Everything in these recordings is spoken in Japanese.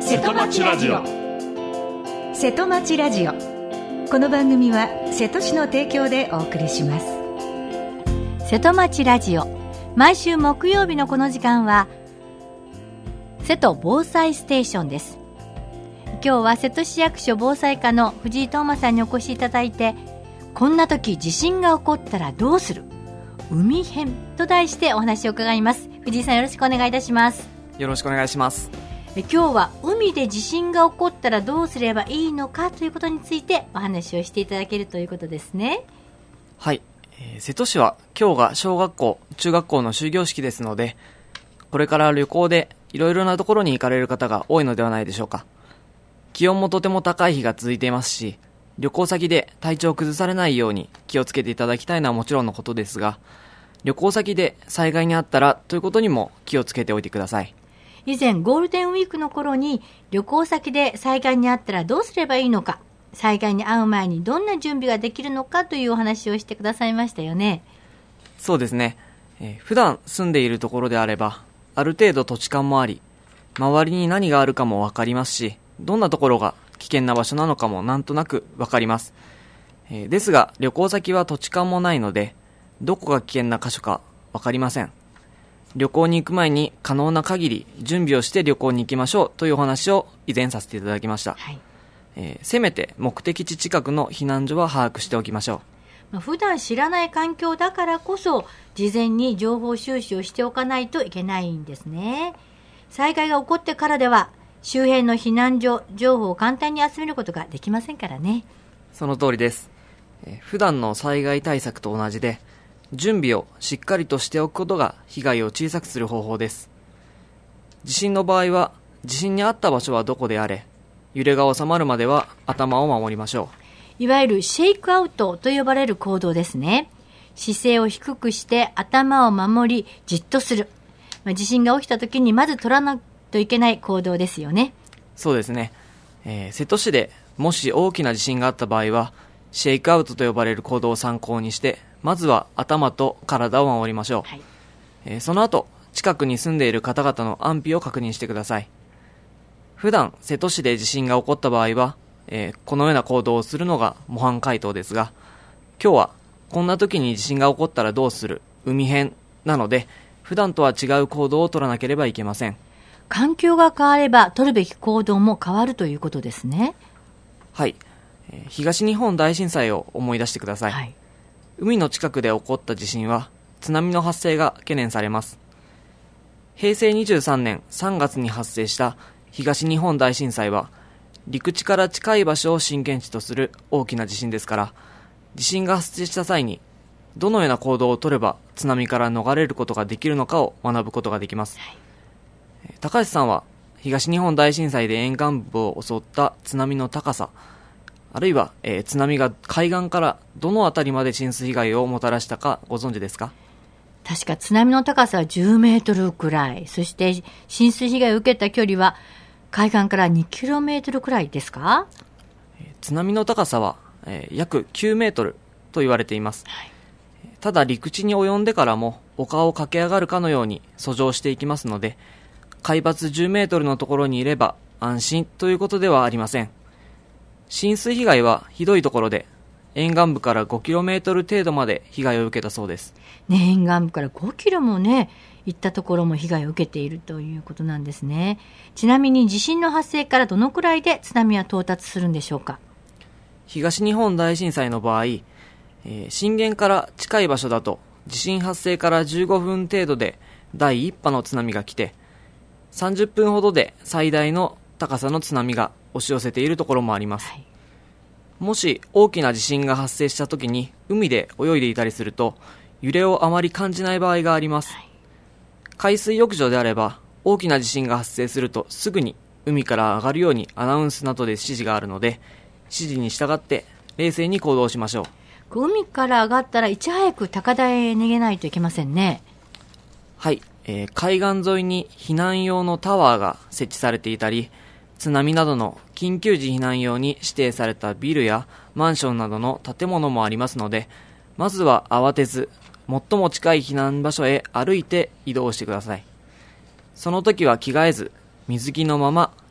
瀬戸町ラジオ。 瀬戸町ラジオ。この番組は瀬戸市の提供でお送りします。 瀬戸町ラジオ、毎週木曜日のこの時間は瀬戸防災ステーションです。今日は瀬戸市役所防災課の藤井東馬さんにお越しいただいて、こんな時地震が起こったらどうする、海編と題してお話を伺います。藤井さん、よろしくお願いいたします。 よろしくお願いします。 今日は海で地震が起こったらどうすればいいのかということについてお話をしていただけるということですね。 はい、瀬戸市は今日が小学校中学校の終業式ですので、これから旅行でいろいろなところに行かれる方が多いのではないでしょうか。気温もとても高い日が続いていますし、旅行先で体調を崩されないように気をつけていただきたいのはもちろんのことですが、旅行先で災害にあったらということにも気をつけておいてください。 以前ゴールデンウィークの頃に旅行先で災害にあったらどうすればいいのか、災害に遭う前にどんな準備ができるのかというお話をしてくださいましたよね。 そうですね、普段住んでいるところであればある程度土地勘もあり、周りに何があるかもわかりますし、どんなところが危険な場所なのかもなんとなくわかります。ですが旅行先は土地勘もないので、どこが危険な箇所かわかりません。旅行に行く前に可能な限り準備をして旅行に行きましょうというお話を以前させていただきました。 はい。 せめて目的地近くの避難所は把握しておきましょう。普段知らない環境だからこそ事前に情報収集をしておかないといけないんですね。災害が起こってからでは周辺の避難所情報を簡単に集めることができませんからね。 その通りです。普段の災害対策と同じで、準備をしっかりとしておくことが被害を小さくする方法です。地震の場合は地震にあった場所はどこであれ、揺れが収まるまでは頭を守りましょう。いわゆるシェイクアウトと呼ばれる行動ですね。姿勢を低くして頭を守りじっとする。地震が起きた時にまず取らないといけない行動ですよね。 そうですね、瀬戸市でもし大きな地震があった場合はシェイクアウトと呼ばれる行動を参考にして、まずは頭と体を守りましょう。はい。その後近くに住んでいる方々の安否を確認してください。普段瀬戸市で地震が起こった場合は、このような行動をするのが模範解答ですが、今日はこんな時に地震が起こったらどうする、海編なので、普段とは違う行動を取らなければいけません。 環境が変われば取るべき行動も変わるということですね。 はい、東日本大震災を思い出してください。はい。海の近くで起こった地震は津波の発生が懸念されます。平成23年3月に発生した東日本大震災は、陸地から近い場所を震源地とする大きな地震ですから、地震が発生した際にどのような行動を取れば津波から逃れることができるのかを学ぶことができます。はい。高橋さんは東日本大震災で沿岸部を襲った津波の高さ、あるいは、津波が海岸からどのあたりまで浸水被害をもたらしたかご存知ですか？ 確か津波の高さは10メートルくらい、そして浸水被害を受けた距離は海岸から2キロメートルくらいですか？ 津波の高さは、約9メートルと言われています。はい。ただ陸地に及んでからも丘を駆け上がるかのように遡上していきますので、海抜10メートルのところにいれば安心ということではありません。浸水被害はひどいところで沿岸部から5キロメートル程度まで被害を受けたそうです。 ね、沿岸部から5キロもね、行ったところも被害を受けているということなんですね。ちなみに地震の発生からどのくらいで津波は到達するんでしょうか？ 東日本大震災の場合、震源から近い場所だと地震発生から15分程度で第1波の津波が来て、30分ほどで最大の高さの津波が押し寄せているところもあります。はい。もし大きな地震が発生した時に海で泳いでいたりすると揺れをあまり感じない場合があります。はい。海水浴場であれば大きな地震が発生するとすぐに海から上がるようにアナウンスなどで指示があるので、指示に従って冷静に行動しましょう。 海から上がったらいち早く高台へ逃げないといけませんね。 はい、海岸沿いに避難用のタワーが設置されていたり、津波などの緊急時避難用に指定されたビルやマンションなどの建物もありますので、まずは慌てず最も近い避難場所へ歩いて移動してください。その時は着替えず水着のまま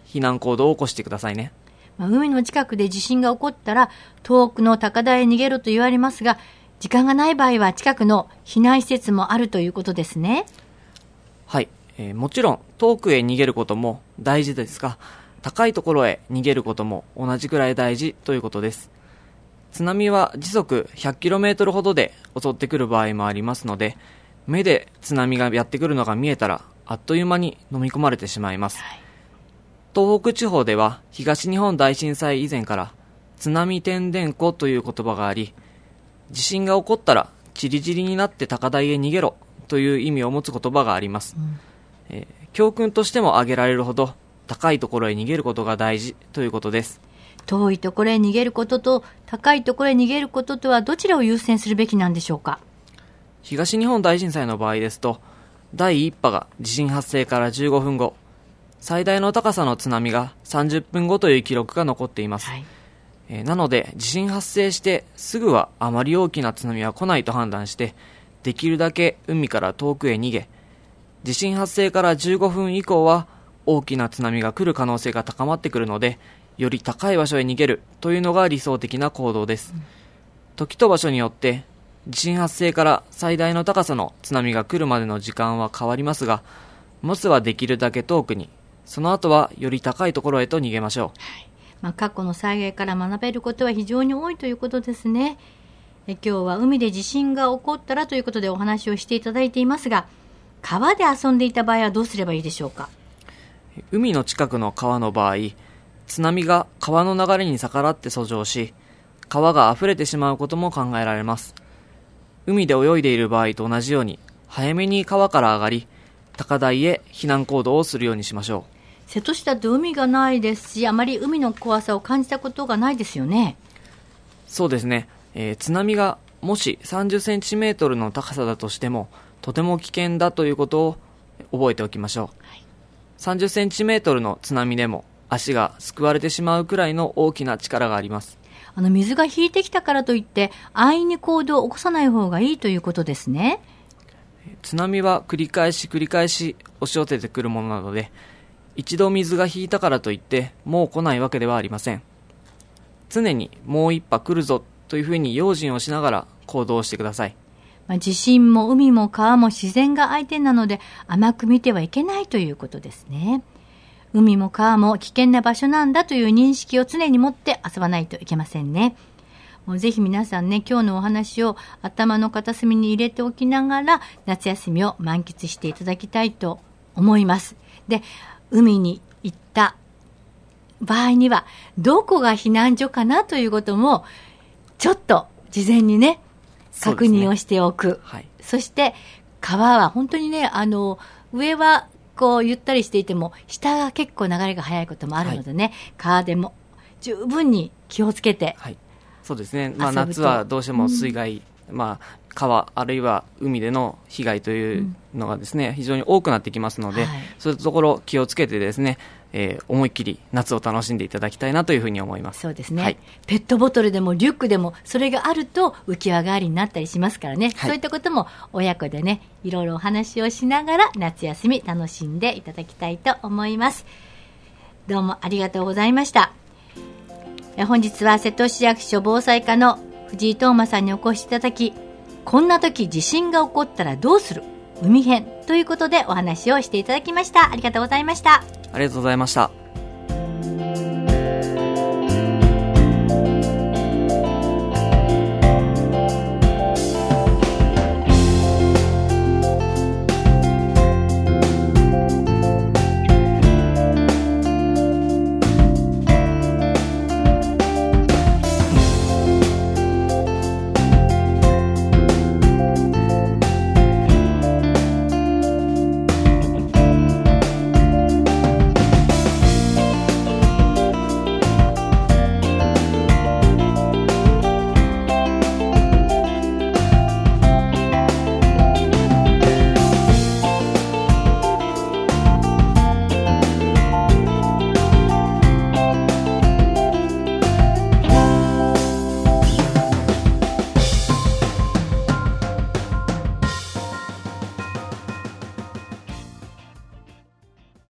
避難行動を起こしてくださいね。 海の近くで地震が起こったら遠くの高台へ逃げろと言われますが、時間がない場合は近くの避難施設もあるということですね。 はい、もちろん遠くへ逃げることも大事ですが、高いところへ逃げることも同じくらい大事ということです。津波は時速 100km ほどで襲ってくる場合もありますので、目で津波がやってくるのが見えたらあっという間に飲み込まれてしまいます。東北地方では東日本大震災以前から津波て伝湖という言葉があり、地震が起こったらチリチリになって高台へ逃げろという意味を持つ言葉があります。教訓としても挙げられるほど高いところへ逃げることが大事ということです。 遠いところへ逃げることと高いところへ逃げることとはどちらを優先するべきなんでしょうか。 東日本大震災の場合ですと、第1波が地震発生から15分後、最大の高さの津波が30分後という記録が残っています。なので地震発生してすぐはあまり大きな津波は来ないと判断して、できるだけ海から遠くへ逃げ、地震発生から15分以降は大きな津波が来る可能性が高まってくるので、より高い場所へ逃げるというのが理想的な行動です。時と場所によって地震発生から最大の高さの津波が来るまでの時間は変わりますが、まずはできるだけ遠くに、その後はより高いところへと逃げましょう。過去の災害から学べることは非常に多いということですね。今日は海で地震が起こったらということでお話をしていただいていますが、川で遊んでいた場合はどうすればいいでしょうか。 海の近くの川の場合、津波が川の流れに逆らって遡上し、川が溢れてしまうことも考えられます。海で泳いでいる場合と同じように、早めに川から上がり、高台へ避難行動をするようにしましょう。 瀬戸市だって海がないですし、あまり海の怖さを感じたことがないですよね。 そうですね。津波がもし30センチメートルの高さだとしても、とても危険だということを覚えておきましょう。30センチメートルの津波でも足がすくわれてしまうくらいの大きな力があります。 水が引いてきたからといって安易に行動を起こさない方がいいということですね。 津波は繰り返し押し寄せてくるものなので、一度水が引いたからといってもう来ないわけではありません。常にもう一波来るぞというふうに用心をしながら行動してください。 地震も海も川も自然が相手なので甘く見てはいけないということですね。海も川も危険な場所なんだという認識を常に持って遊ばないといけませんね。もうぜひ皆さんね、今日のお話を頭の片隅に入れておきながら夏休みを満喫していただきたいと思います。で、海に行った場合にはどこが避難所かなということもちょっと事前にね確認をしておく。そして川は本当にね、上はこうゆったりしていても下が結構流れが速いこともあるのでね、川でも十分に気をつけて、 そうですね。夏はどうしても水害、川あるいは海での被害というのがですね、非常に多くなってきますので、そういうところ気をつけてですね、思いっきり夏を楽しんでいただきたいなというふうに思います。 そうですね。ペットボトルでもリュックでもそれがあると浮き輪代わりになったりしますからね、そういったことも親子でね、いろいろお話をしながら夏休み楽しんでいただきたいと思います。どうもありがとうございました。本日は瀬戸市役所防災課の藤井東馬さんにお越しいただき、こんな時地震が起こったらどうする海編ということでお話をしていただきました。ありがとうございました。 ありがとうございました。